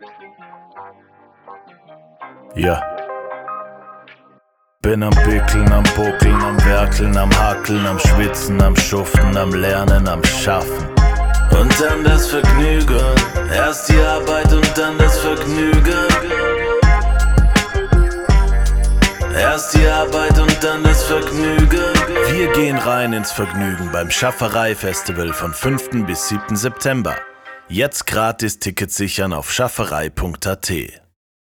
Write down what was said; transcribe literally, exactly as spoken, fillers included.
Ja. Bin am Bickeln, am Buckeln, am Werkeln, am Hackeln, am Schwitzen, am Schuften, am Lernen, am Schaffen. Und dann das Vergnügen. Erst die Arbeit und dann das Vergnügen. Erst die Arbeit und dann das Vergnügen. Wir gehen rein ins Vergnügen beim Schafferei-Festival von fünften bis siebten September. Jetzt gratis Tickets sichern auf schafferei punkt at.